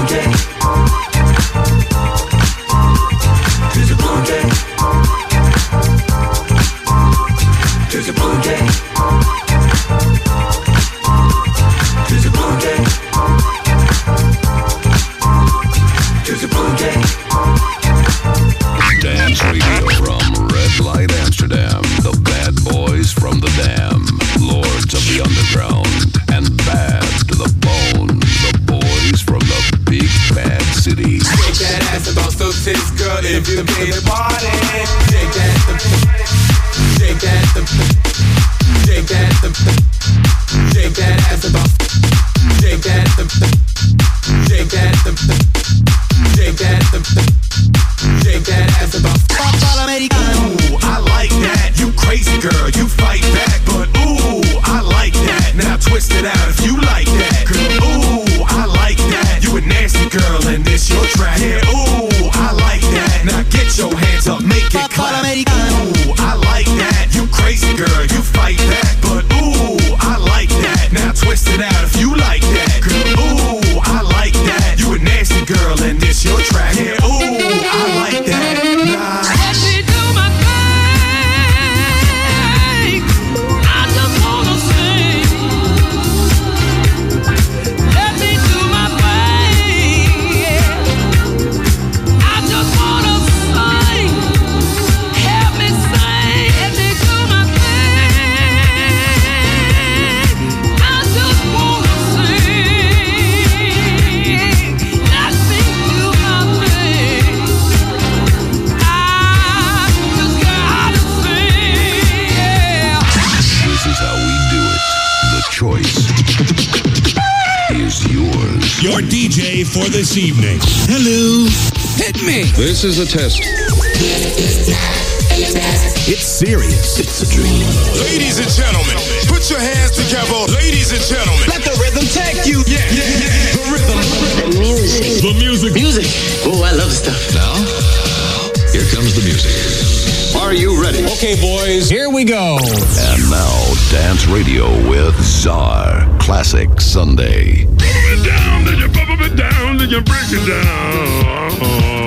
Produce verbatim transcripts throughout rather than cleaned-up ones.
Your D J for this evening. Hello. Hit me. This is a test. It's serious. It's a dream. Ladies and gentlemen, put your hands together. Ladies and gentlemen. Let the rhythm take you. Yeah, yeah, yeah. The rhythm. The music. The music. Music. Oh, I love stuff. Now, here comes the music. Are you ready? Okay, boys, here we go. And now, Dance Radio with Czar Classic Sunday. Bubble it down, then you bubble it down, then you break it down.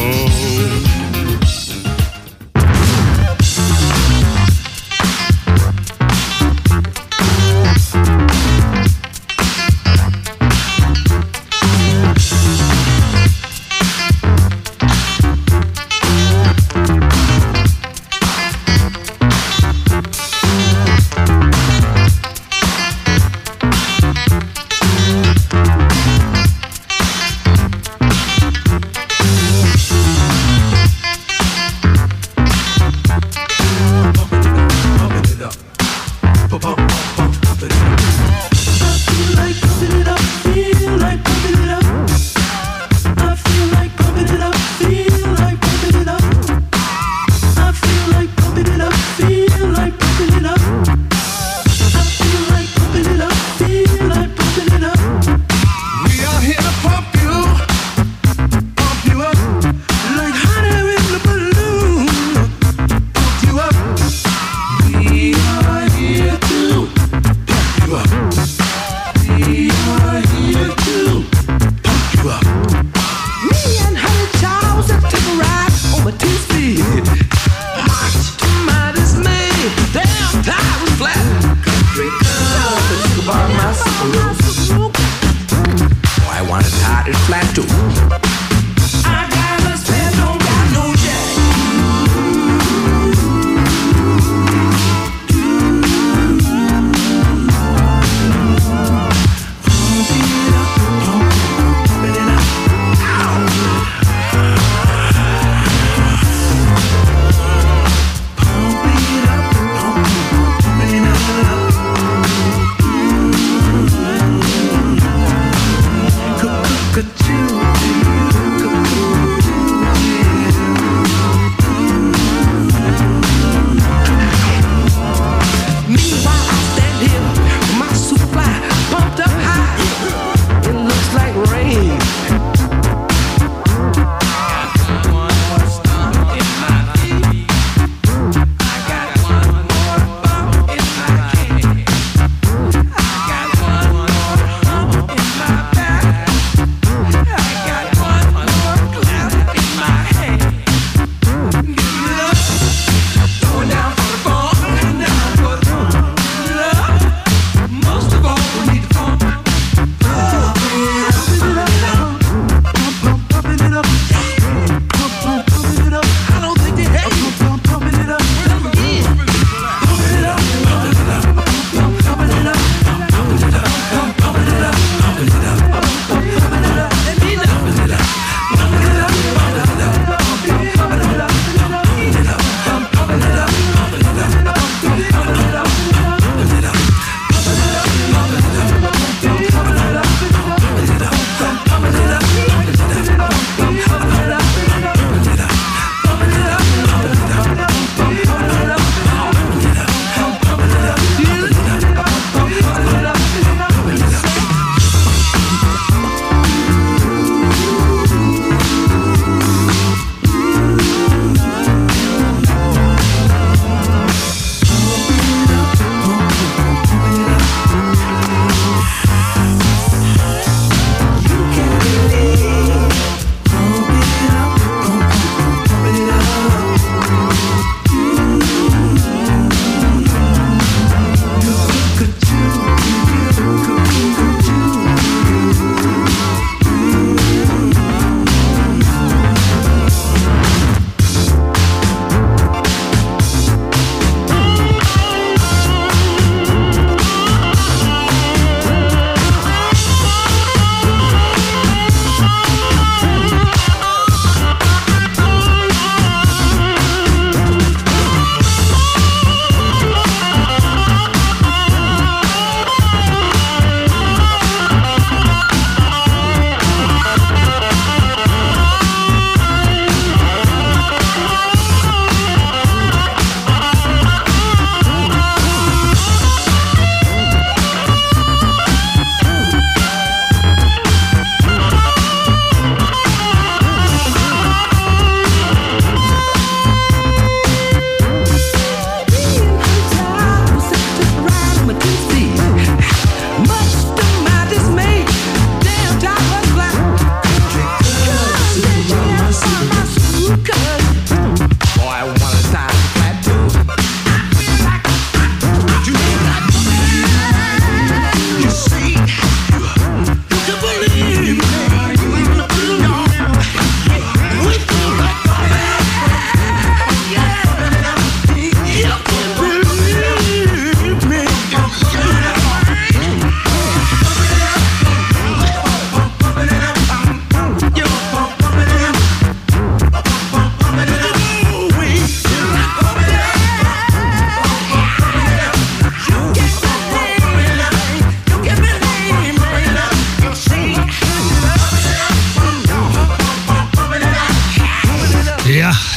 Could you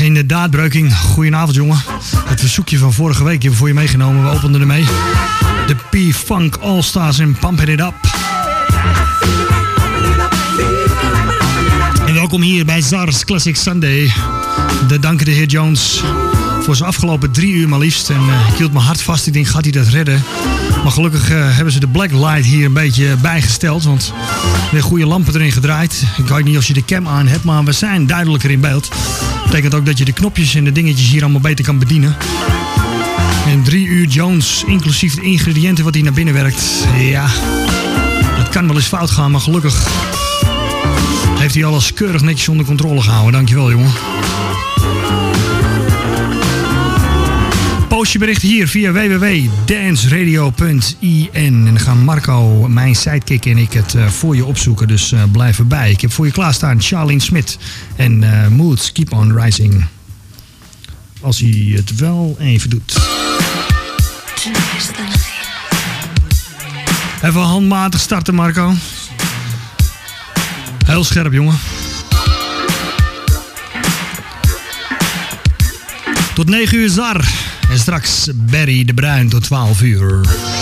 Inderdaad, Breuking. Goedenavond, jongen. Het verzoekje van vorige week heb ik voor je meegenomen. We openden ermee. De P-Funk All-Stars en Pump It Up. En welkom hier bij Zars Classic Sunday. De danken de heer Jones voor zijn afgelopen drie uur maar liefst. En uh, ik hield mijn hart vast. Ik denk, gaat hij dat redden? Maar gelukkig uh, hebben ze de blacklight hier een beetje bijgesteld. Want weer goede lampen erin gedraaid. Ik weet niet of je de cam aan hebt, maar we zijn duidelijker in beeld. Dat betekent ook dat je de knopjes en de dingetjes hier allemaal beter kan bedienen. En drie uur Jones, inclusief de ingrediënten wat hij naar binnen werkt. Ja, dat kan wel eens fout gaan, maar gelukkig heeft hij alles keurig netjes onder controle gehouden. Dankjewel, jongen. Post je bericht hier via w w w punt dance radio punt i n. En dan gaan Marco, mijn sidekick en ik het uh, voor je opzoeken. Dus uh, blijf erbij. Ik heb voor je klaarstaan Charlene Smith en uh, Moods Keep On Rising. Als hij het wel even doet. Even handmatig starten, Marco. Heel scherp, jongen. Tot negen uur Zar. En straks Barry de Bruin tot twaalf uur.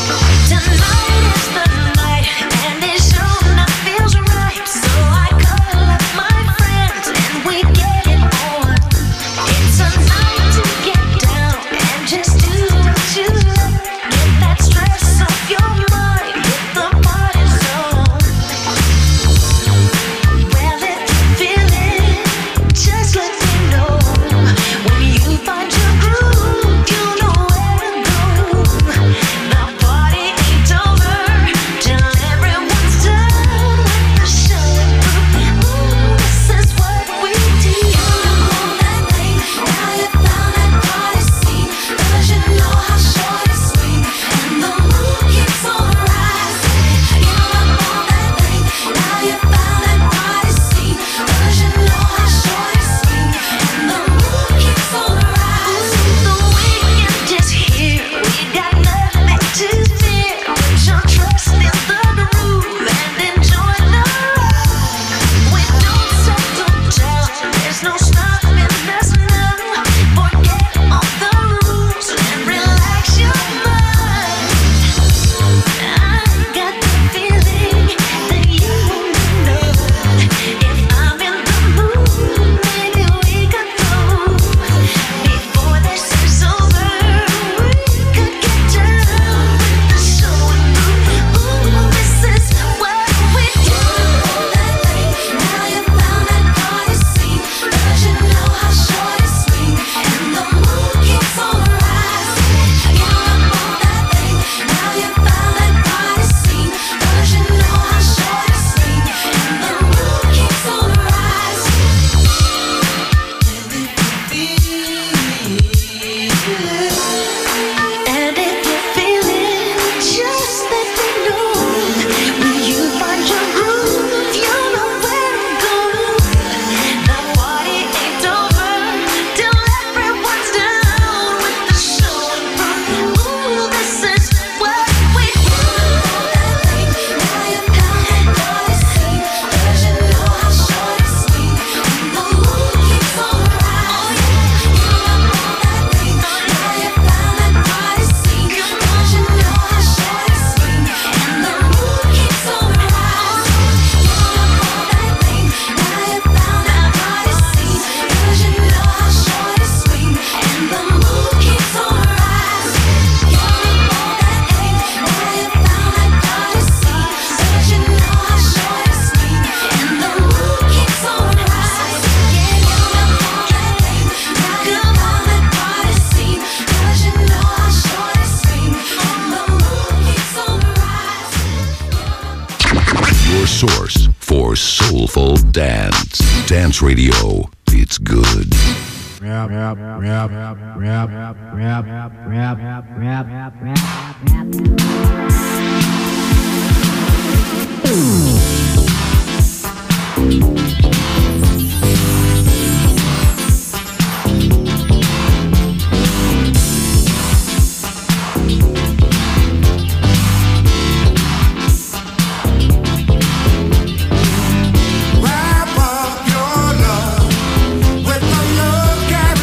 Source for soulful dance. Dance Radio. It's good. Rap, rap, rap, rap, rap, rap, rap, rap, rap, rap, rap. Wrap up your love with a look at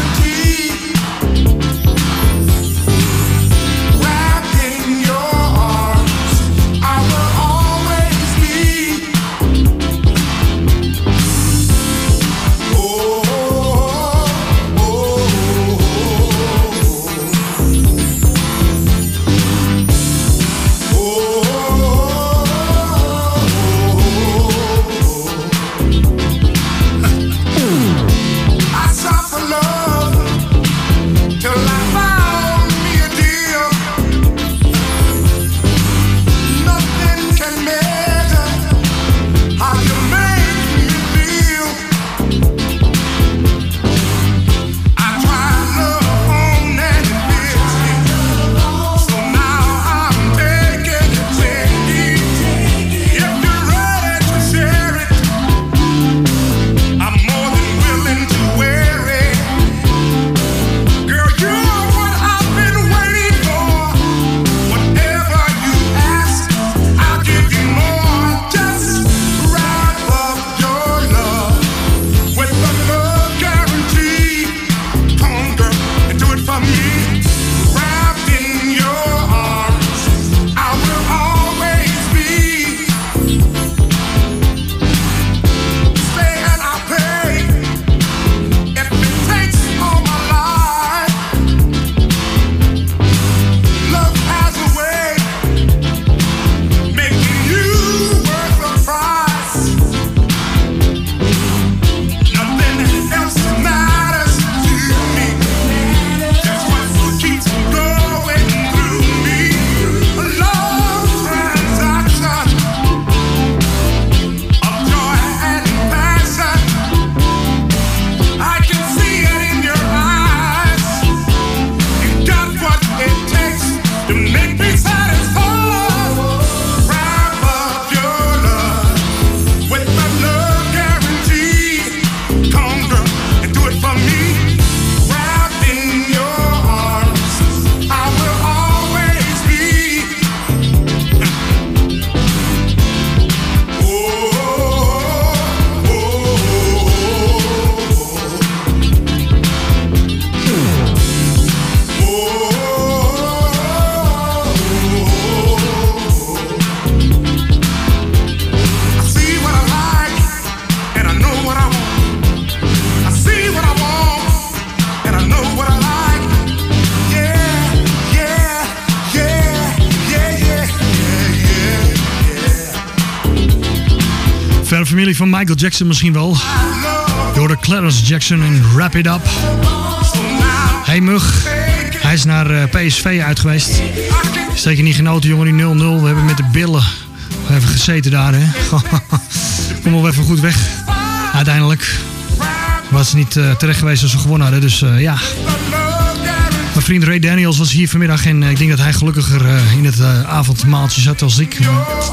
familie van Michael Jackson misschien wel. Door de Clarence Jackson en Wrap It Up. Hey Mug, hij is naar uh, P S V uit geweest. Steek je niet genoten, jongen, die nul nul. We hebben met de billen even gezeten daar, hè. Kom wel even goed weg. Uiteindelijk was het niet uh, terecht geweest als we gewonnen hadden, dus uh, ja. Mijn vriend Ray Daniels was hier vanmiddag en uh, ik denk dat hij gelukkiger uh, in het uh, avondmaaltje zat als ik.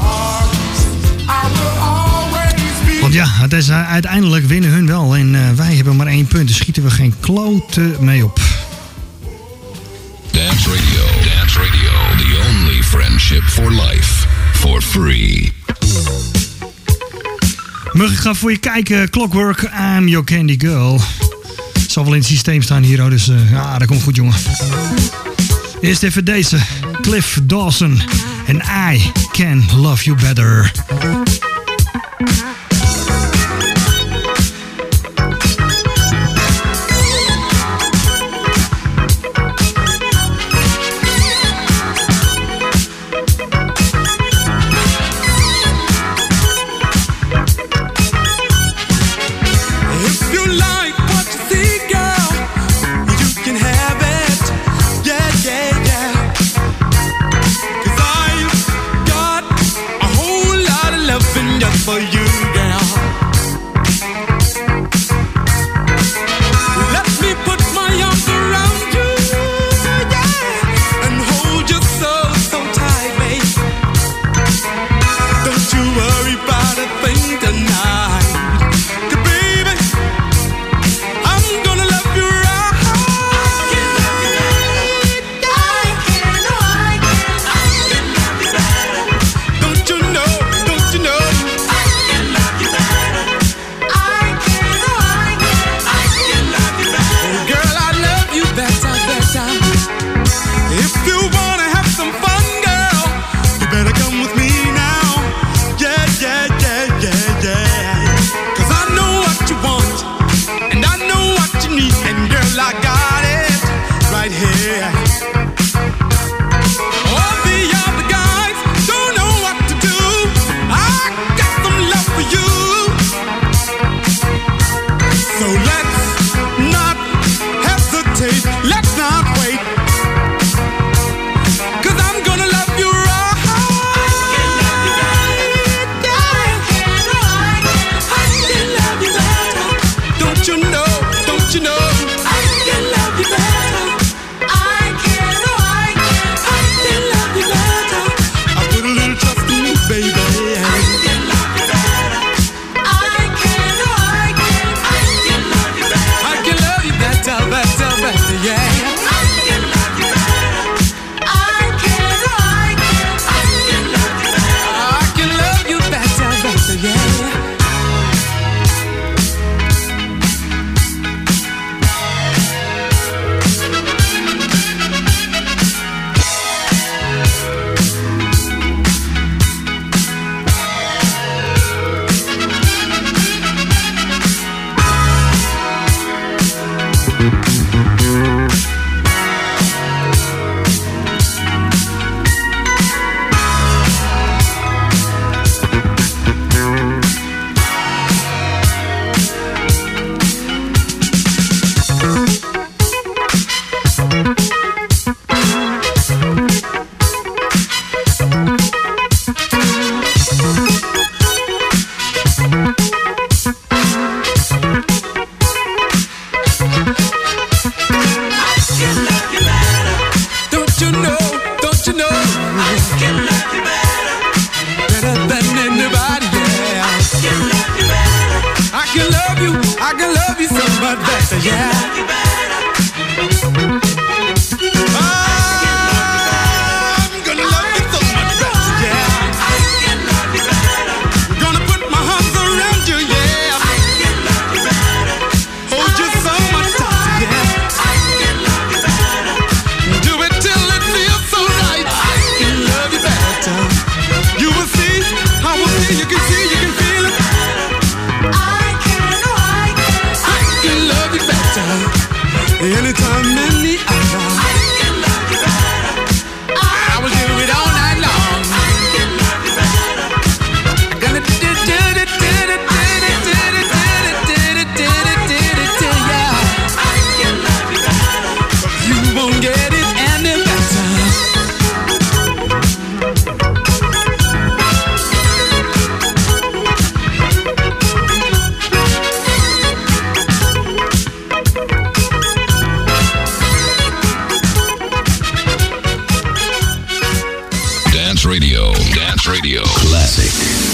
Want ja, het is, uh, uiteindelijk winnen hun wel en uh, wij hebben maar één punt, dus schieten we geen kloten mee op. Dance Radio. Dance Radio. The only friendship for life. For free. Mug, ik ga voor je kijken. Clockwork, I'm your candy girl. Het zal wel in het systeem staan hier, dus uh, ja, dat komt goed, jongen. Eerst even deze. Cliff Dawson. And I Can Love You Better. For you, girl. Let me put my arms around you, yeah, and hold you so, so tight, babe. Don't you worry about a thing tonight, 'cause baby, I'm gonna love you right. I can love you better. I can, oh, I can, I can love you better. Don't you know, don't you know? If you wanna have some fun, girl, you better come with me now. Yeah, yeah, yeah, yeah, yeah. 'Cause I know what you want, and I know what you need, and girl, I got it right here. All the other guys don't know what to do. I got some love for you. So let's not hesitate, let's not wait. Gonna do, do, do, do, do. Dance Radio Classic.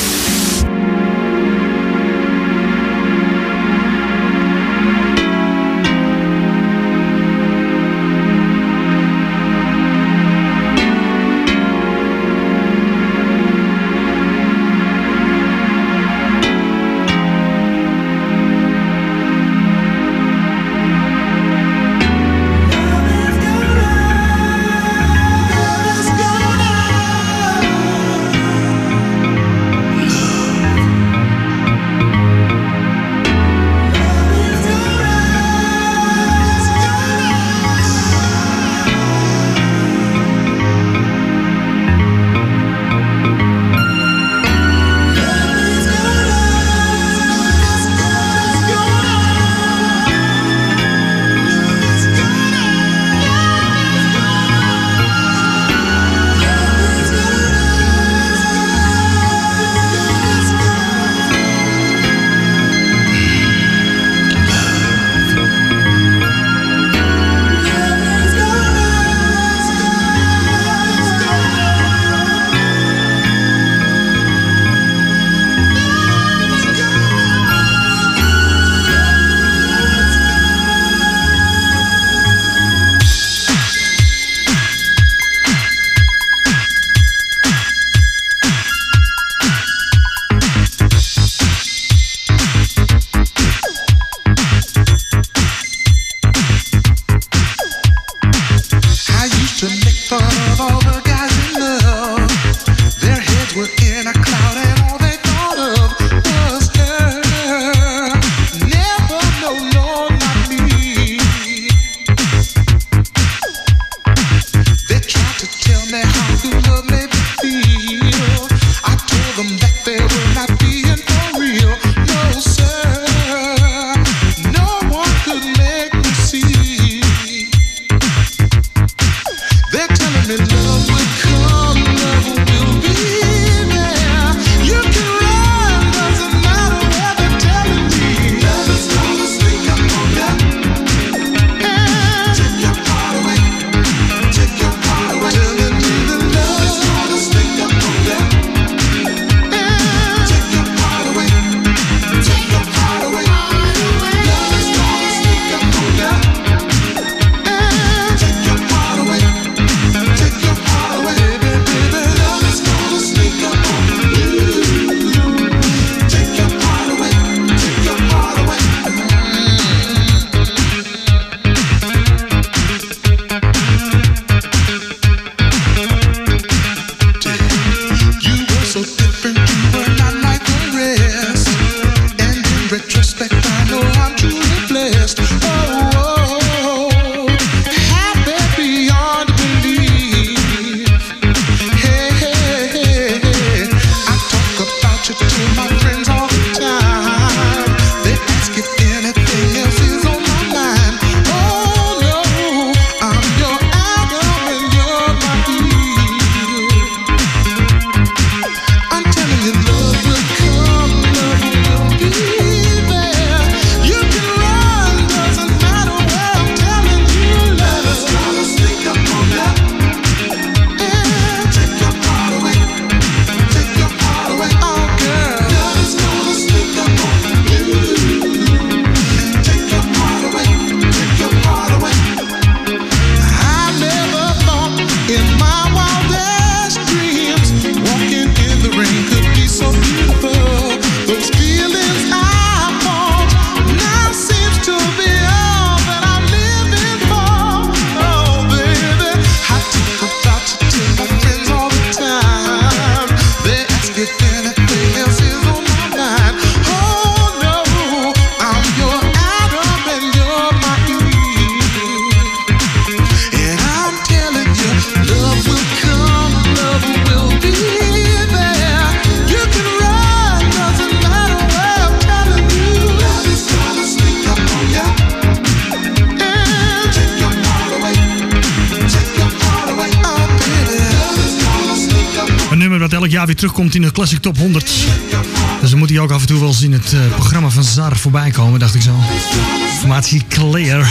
jaar weer terugkomt in de Classic Top honderd. Dus dan moet hij ook af en toe wel eens in het uh, programma van Zar voorbij komen, dacht ik zo. Formatie Clear.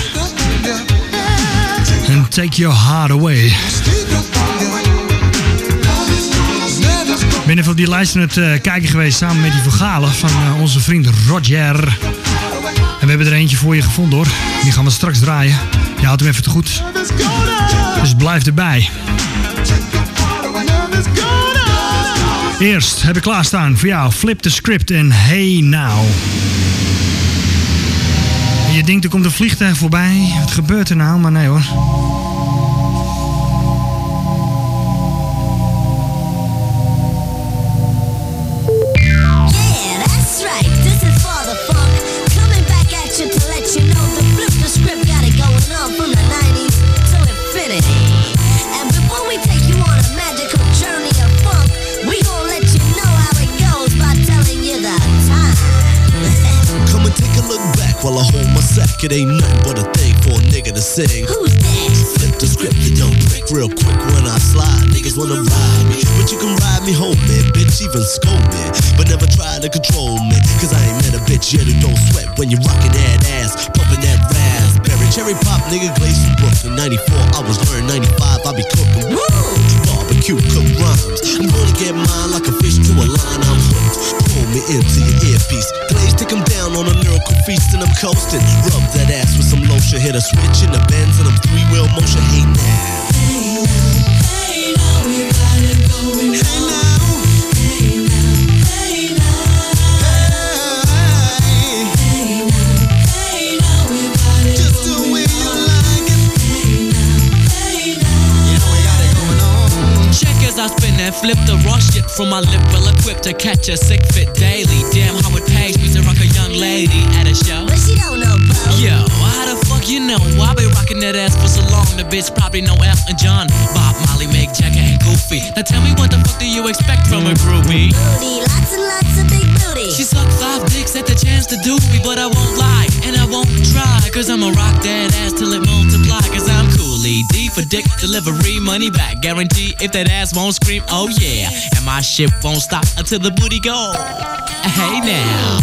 En Take Your Heart Away. ben even op die lijst aan het uh, kijken geweest samen met die verhalen van uh, onze vriend Roger. En we hebben er eentje voor je gevonden hoor. Die gaan we straks draaien. Je houdt hem even te goed. Dus blijf erbij. Eerst heb ik klaarstaan voor jou Flip the Script en Hey Now. En je denkt er komt een vliegtuig voorbij. Wat gebeurt er nou? Maar nee hoor. While I hold my sack, it ain't nothing but a thing for a nigga to sing. Who's that? Flip the script and don't break real quick when I slide. Niggas wanna ride me, but you can ride me home, man. Bitch, even scold me, but never try to control me. Cause I ain't met a bitch yet who don't sweat when you're rocking that ass, pumping that raspberry. Cherry pop, nigga, glaze from Brooklyn. ninety-four, I was learning, ninety-five, I be cooking. Woo! Barbecue, cook rhymes. I'm gonna get mine like a fish to a line, I'm hooked. Pull me into your earpiece. Glaze, take them down on a lyrical feast and I'm coasting. Rub that ass with some lotion, hit a switch in the Benz and I'm three-wheel motion. Hey now, hey now, hey now, we got it going. Hey now, hey now, hey now, hey, hey now, hey now, we got it just the way you like it. Hey now, hey now, you know we got it going on. Check as I spin and flip the raw shit from my lip, well equipped to catch a sick fit daily. Damn how it pays me to rock a young lady at a show. But she don't know, bro. Yo, how the fuck you know? I be rocking that ass for so long. The bitch probably know Elton John, Bob, Molly, Mick Jagger, and Goofy. Now tell me what the fuck do you expect from a groupie? Booty, lots and lots of big booty. She sucked five dicks at the chance to do me, but I won't lie, and I won't try. Cause I'ma rock that ass till it multiply. Cause I'm Cooley D for dick delivery, money back guarantee. If that ass won't scream, oh yeah. And my shit won't stop until the booty go. Hey now.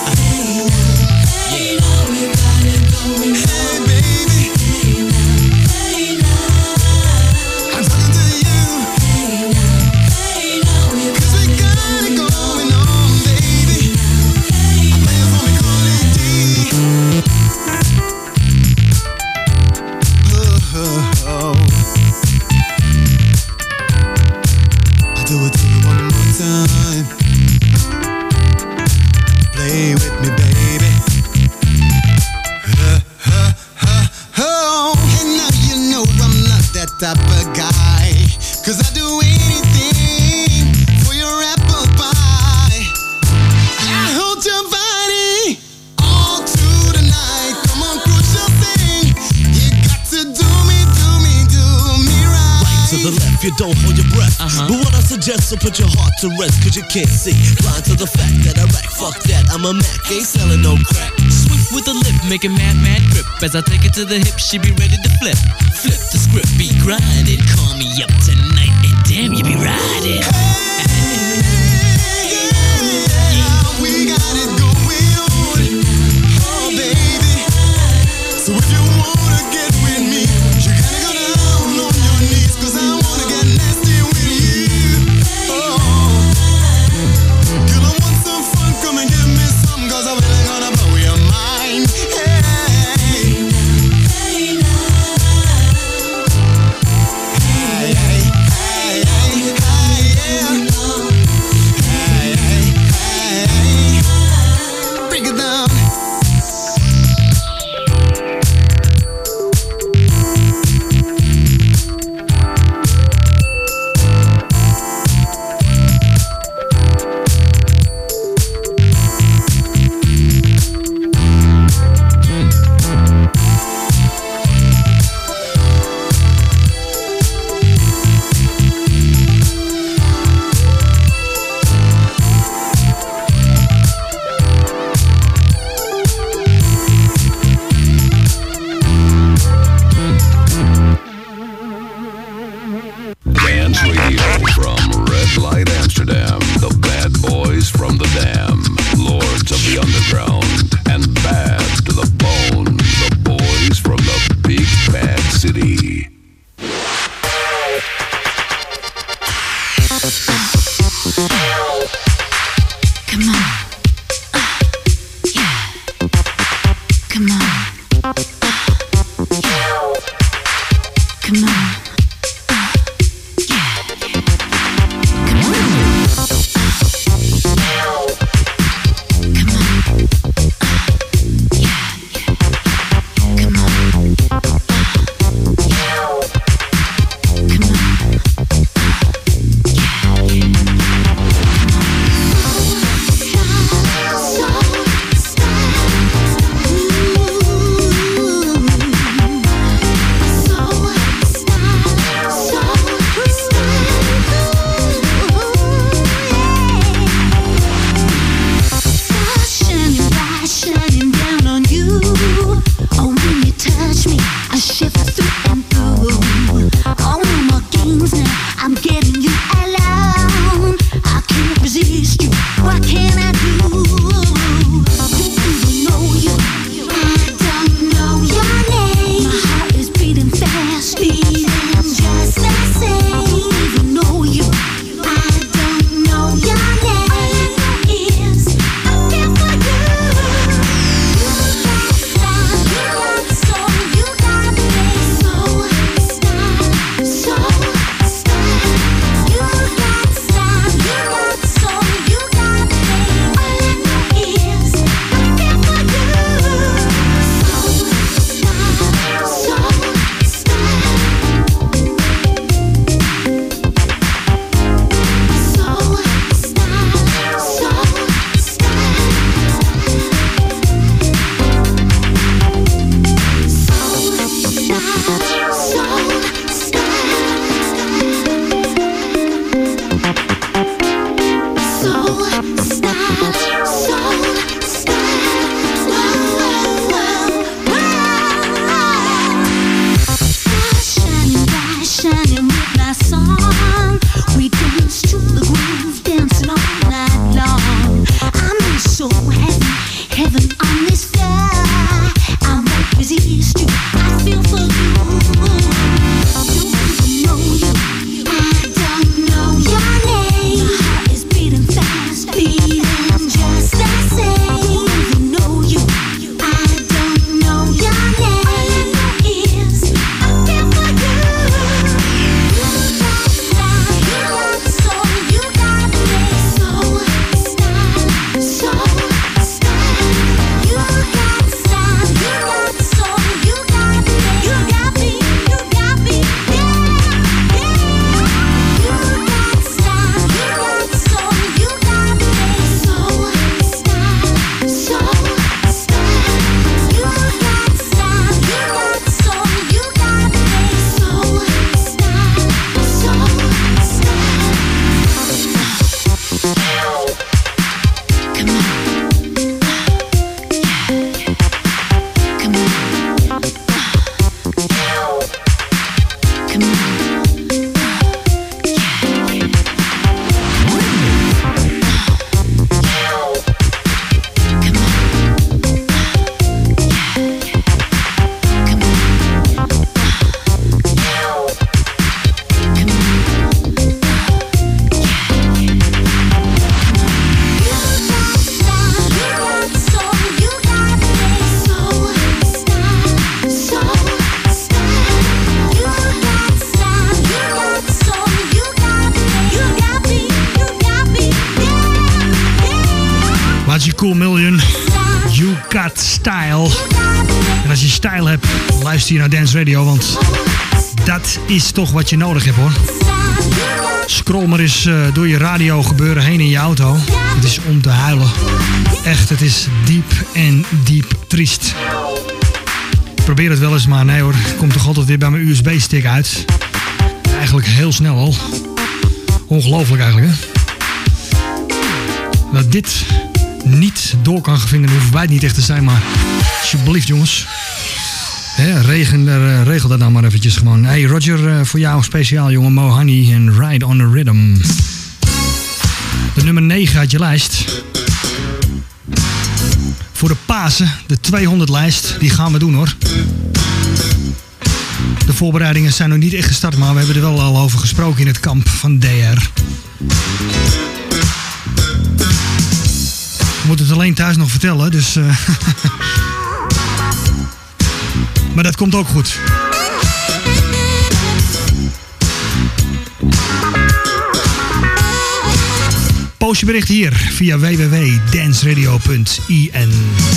Hey now, we got it going. Hey baby, hey now, hey now, I'm talking to you. Hey now, hey now, we cause we got it going on, baby. Hey now, I'm playing for me, Cooley D. Oh, oh, oh. I do it to you one more time. Play with me, baby. Uh, uh, uh, oh. And now you know I'm not that type of guy. Cause I do anything for your apple pie. I hold your body all through the night. Come on, crucial thing. You got to do me, do me, do me right. Right to the left, you don't hold your breath. Uh-huh. But what I suggest, so put your heart to rest. Cause you can't see. Blind to the fact that I rack. Fuck that, I'm a Mac, ain't selling no crack. Sweet with the lip, make a mad, mad grip. As I take it to the hip, she be ready to flip. Flip the script, be grinding. Call me up tonight, and damn, you be riding. Hey, yeah, we got it going on. Oh, baby. So if you wanna get with me, you gotta go down on your knees. Cause I wanna get nasty with you. Oh, girl, I want some fun, come and give me some. Cause I'm really gonna blow your mind. Hey, hey, hey, hey, hey, hey, yeah. Come on. Come on. Cool Million, You Got Style. En als je style hebt, luister je naar Dance Radio, want dat is toch wat je nodig hebt, hoor. Scroll maar eens uh, door je radio gebeuren heen in je auto. Het is om te huilen. Echt, het is diep en diep triest. Ik probeer het wel eens, maar nee hoor. Het komt toch altijd weer bij mijn U S B-stick uit. Eigenlijk heel snel al. Ongelooflijk eigenlijk, hè. Nou, dit niet door kan vinden, dan hoeven wij het niet echt te zijn, maar alsjeblieft jongens, He, regen, uh, regel dat nou maar eventjes gewoon. Hey Roger, uh, voor jou speciaal jongen, Mo Honey en Ride on the Rhythm. De nummer negen uit je lijst. Voor de Pasen, de tweehonderd lijst, die gaan we doen hoor. De voorbereidingen zijn nog niet echt gestart, maar we hebben er wel al over gesproken in het kamp van D R. We moeten het alleen thuis nog vertellen, dus... Uh, Maar dat komt ook goed. Post je bericht hier via w w w punt dance radio punt i n.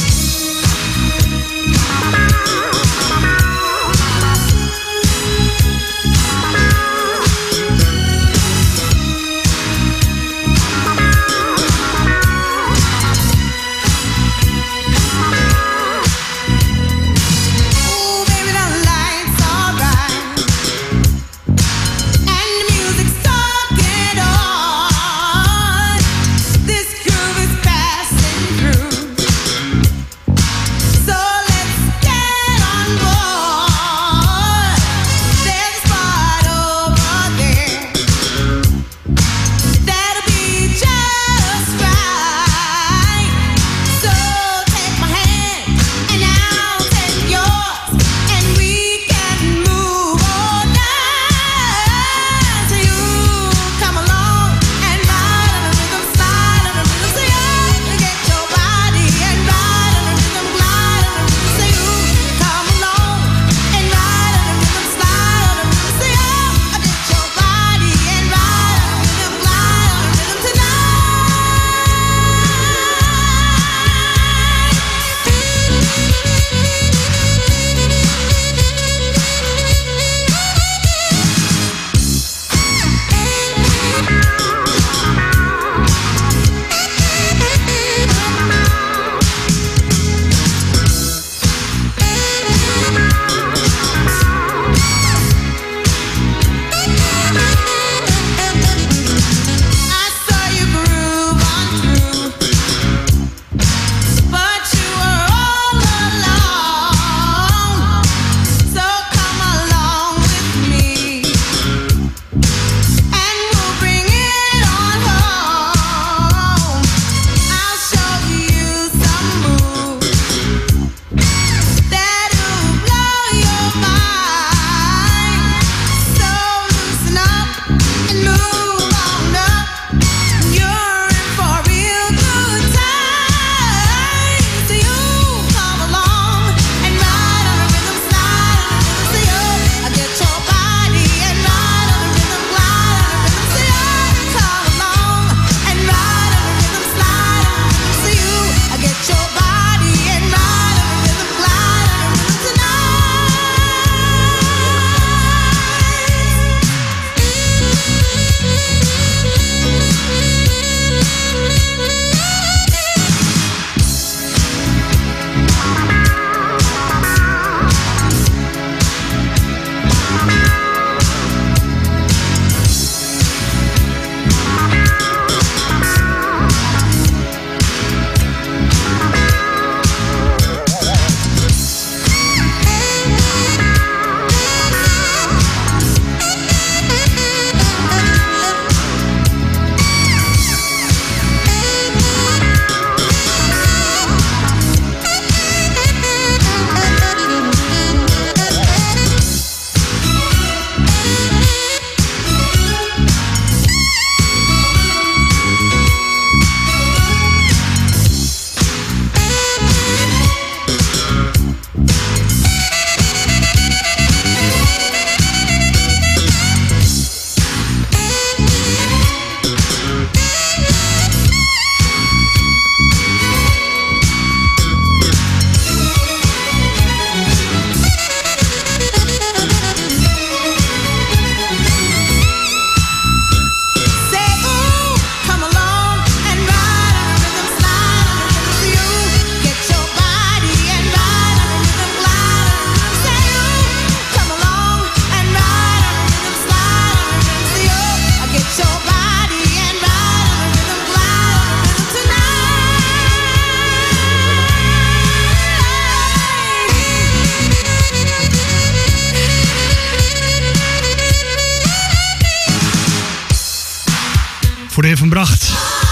voor de heer Van Bracht.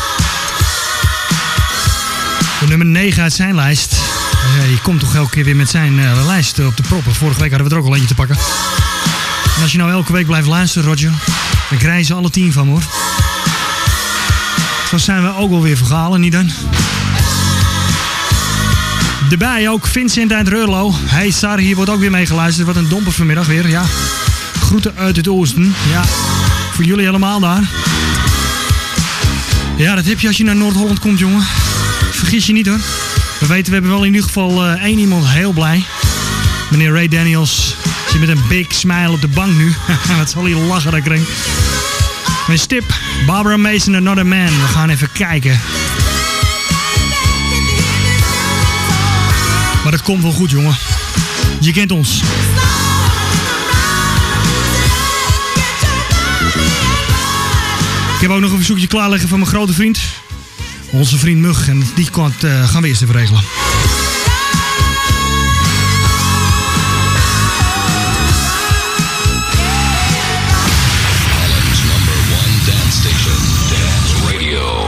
De nummer negen uit zijn lijst. Ja, je komt toch elke keer weer met zijn uh, lijst op de proppen. Vorige week hadden we er ook al eentje te pakken. En als je nou elke week blijft luisteren, Roger, dan krijgen ze alle tien van me, hoor. Zo zijn we ook wel weer verhalen, niet dan? Erbij ook Vincent uit Reurlo. Hey Sar, hier wordt ook weer meegeluisterd. Wat een domper vanmiddag weer, ja. Groeten uit het oosten. Ja, voor jullie helemaal daar. Ja, dat heb je als je naar Noord-Holland komt, jongen. Vergis je niet, hoor. We weten, we hebben wel in ieder geval uh, één iemand heel blij. Meneer Ray Daniels zit met een big smile op de bank nu. Wat zal hij lachen, dat kring. Mijn stip, Barbara Mason, Another Man. We gaan even kijken. Maar dat komt wel goed, jongen. Je kent ons. Ik heb ook nog een verzoekje klaarleggen van mijn grote vriend. Onze vriend Mug. En die kant uh, gaan we eerst even regelen. Holland's number one dance station, Dance Radio.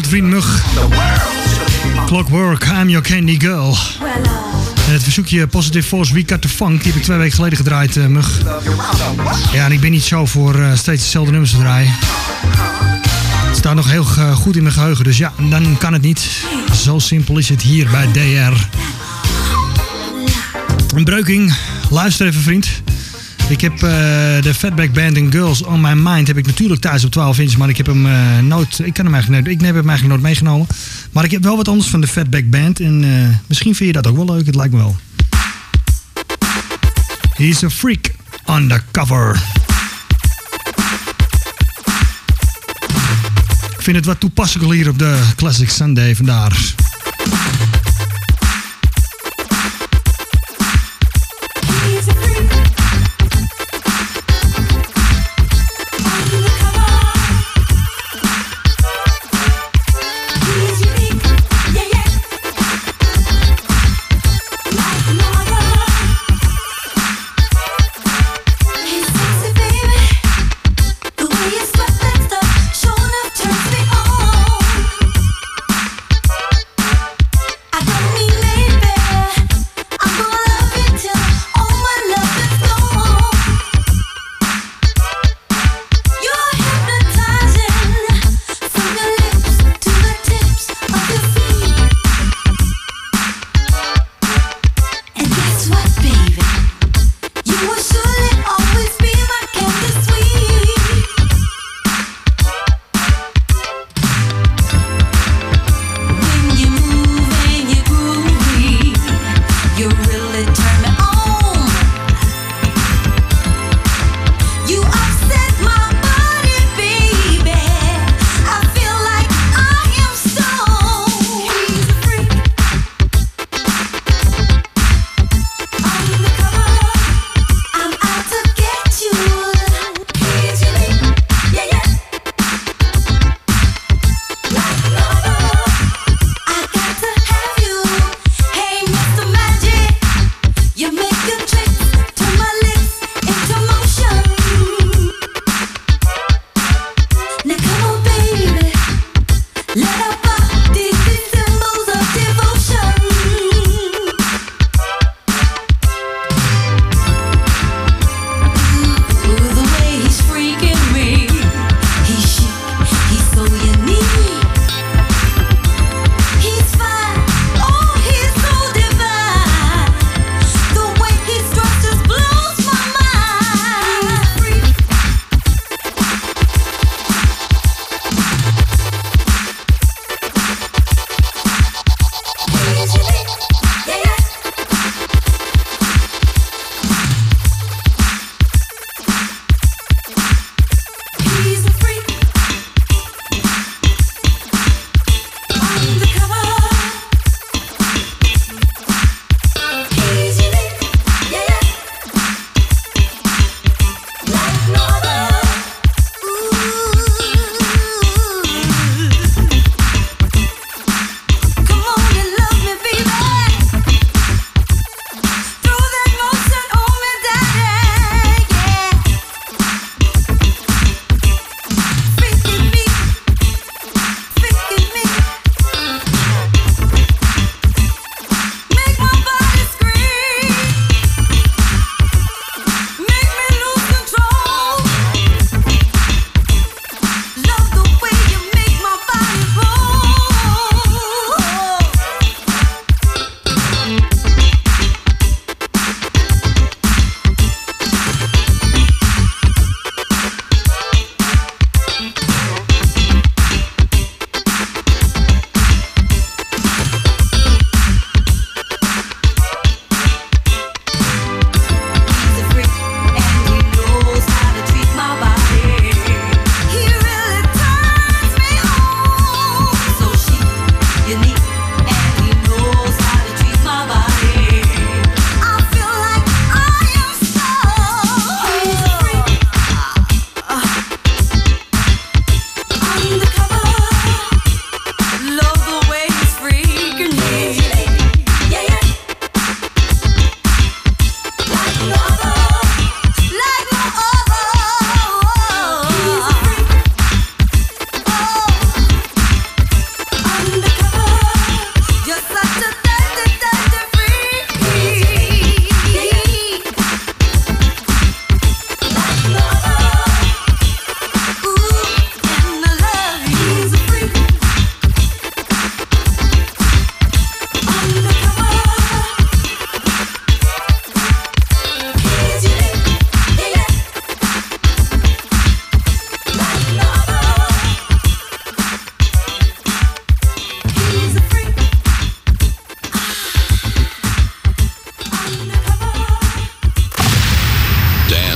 grote vriend Mug. Clockwork, I'm your candy girl. En het verzoekje Positive Force We Cut the Funk, die heb ik twee weken geleden gedraaid, uh, Mug. Ja, en ik ben niet zo voor uh, steeds dezelfde nummers te draaien. Het staat nog heel uh, goed in mijn geheugen, dus ja, dan kan het niet. Zo simpel is het hier bij D R. Een breuking, luister even vriend. Ik heb uh, de Fatback Band and Girls on My Mind heb ik natuurlijk thuis op twaalf inch, maar ik heb hem uh, nooit, ik kan hem eigenlijk, ik heb hem eigenlijk nooit meegenomen. Maar ik heb wel wat anders van de Fatback Band en uh, misschien vind je dat ook wel leuk, het lijkt me wel. He's a freak undercover. Ik vind het wat toepasselijker hier op de Classic Sunday vandaar.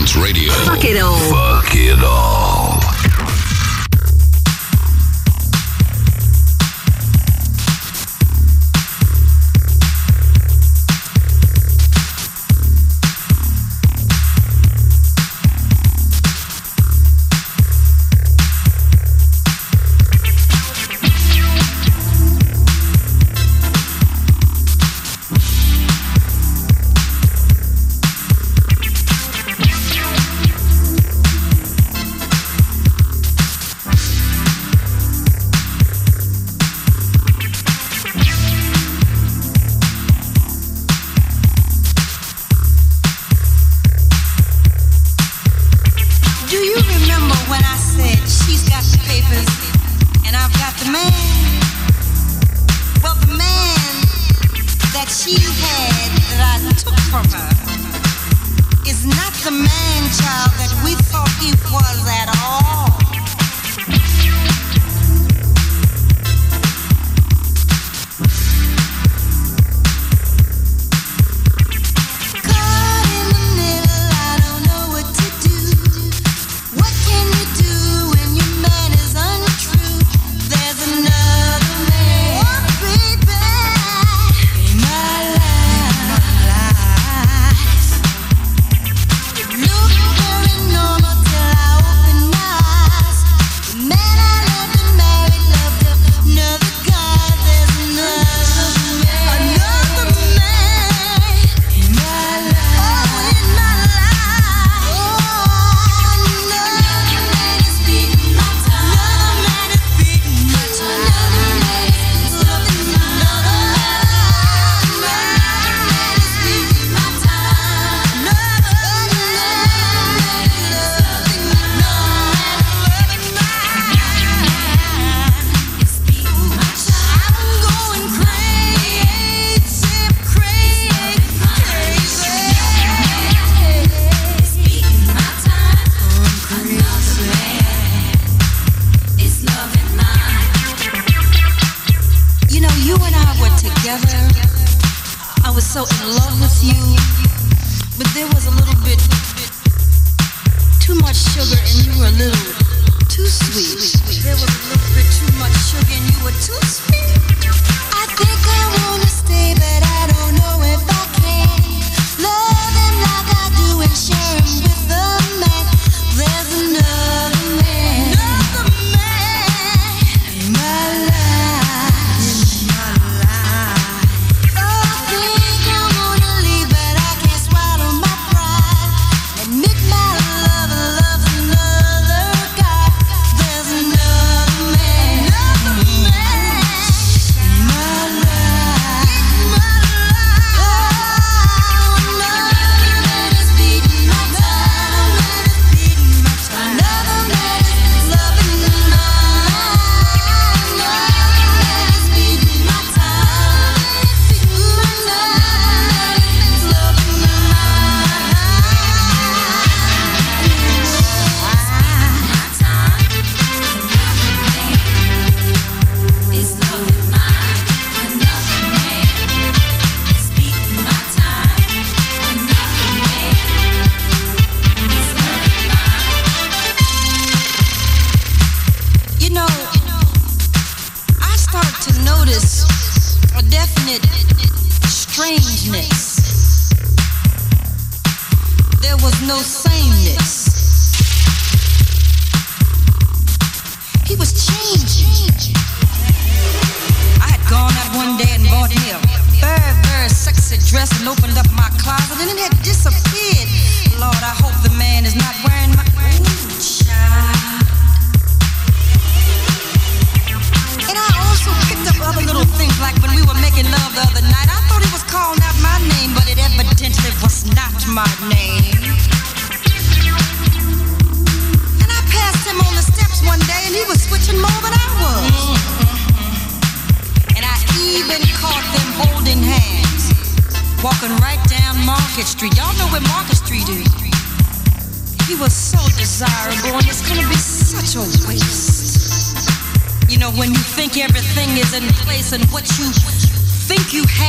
Dance Radio. Fuck it all. Fuck it all.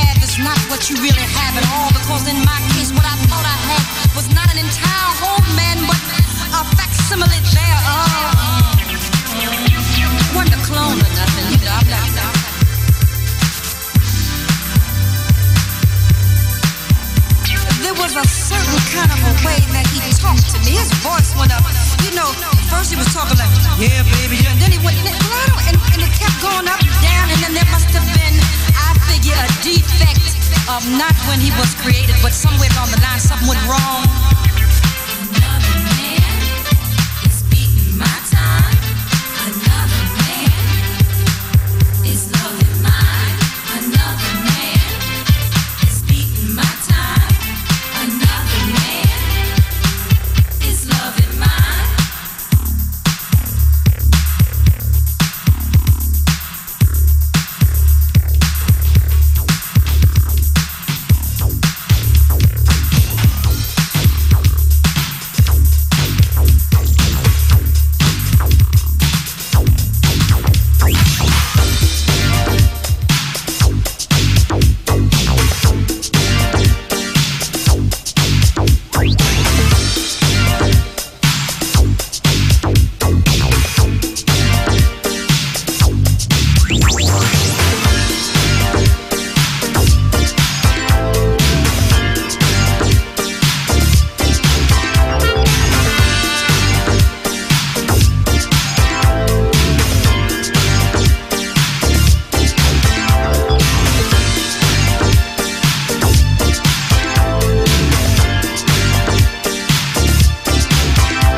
What you really have at all, because in my case, what I thought I had was not an entire whole man not when he was created, but somewhere along the line something went wrong.